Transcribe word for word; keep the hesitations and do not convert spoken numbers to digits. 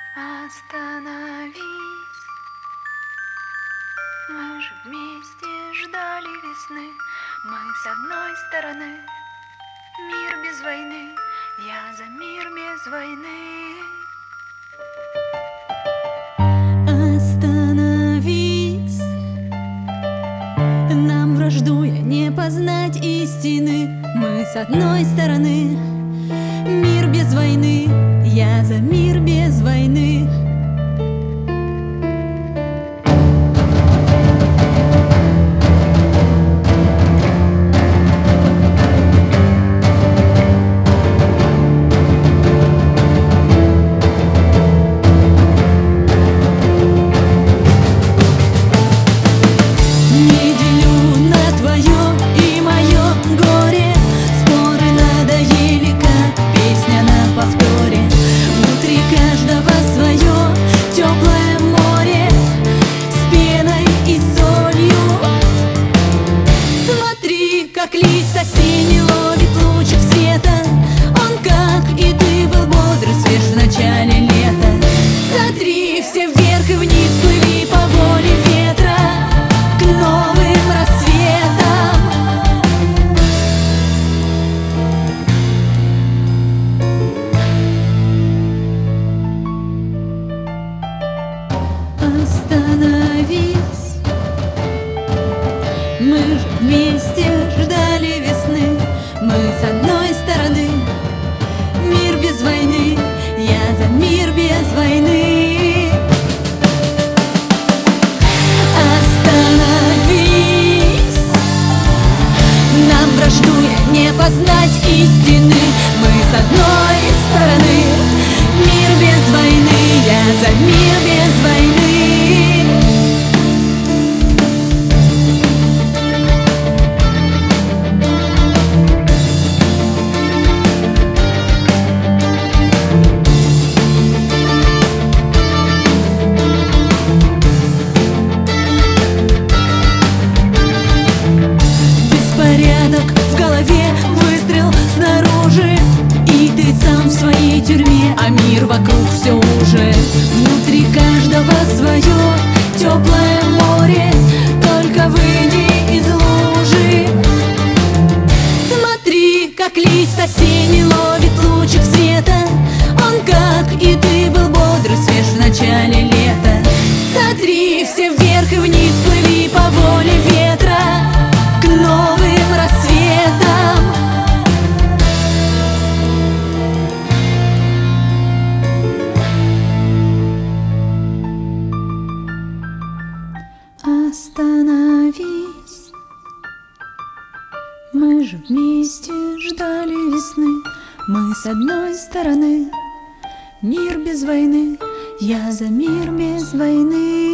Остановись, мы же вместе ждали весны. Мы с одной стороны, мир без войны, я за мир без войны. Остановись, нам враждуя не познать истины. Мы с одной стороны, мир без войны, я за мир без войны. Не делю на твое и мое горе, споры надоели, как песня на повторе. Внутри каждого свое теплое море с пеной и солью. Смотри, как лист осенний ловит лучик света. Он, как и ты, был бодр, свеж в начале лета. Сотри все вверх и вниз, плыви по воле ветра к новым рассветам. Остановись, мы же вместе ждали весны. Мы с одной стороны, мир без войны, я за мир без войны. Остановись, нам враждуя не познать истины. Мы с одной стороны, мир без войны, я за мир без войны. Беспорядок в голове, выстрел снаружи, и ты сам в своей тюрьме, а мир вокруг все уже. Внутри каждого свое теплое море, только выйди из лужи. Смотри, как лист осенний ловит лучик света. Он, как и ты, был бодр, свеж в начале лета. Сотри все вверх и вниз, плыви по воле ветра к новым рассветам. Остановись, мы же вместе ждали весны. Мы с одной стороны, мир без войны, я за мир без войны.